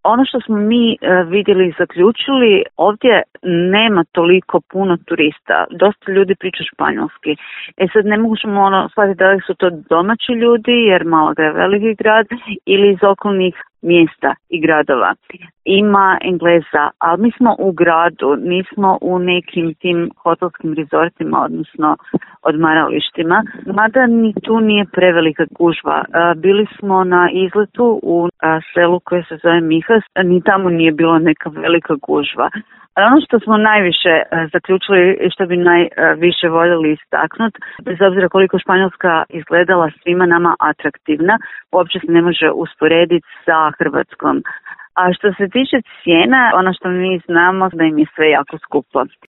Ono što smo mi vidjeli i zaključili, ovdje nema toliko puno turista. Dosta ljudi priča španjolski. Sad ne možemo shvatiti da li su to domaći ljudi, jer Malaga je veliki grad, ili iz okolnih mjesta i gradova. Ima Engleza, ali mi smo u gradu, nismo u nekim tim hotelskim rezortima, odnosno odmaralištima. Mada ni tu nije prevelika gužva. Bili smo na izletu u selu koje se zove Mijas, ni tamo nije bilo neka velika gužva. Ono što smo najviše zaključili i što bi najviše voljeli istaknuti, bez obzira koliko Španjolska izgledala svima nama atraktivna, uopće se ne može usporediti sa Hrvatskom. A što se tiče cijena, ono što mi znamo da im je sve jako skupo.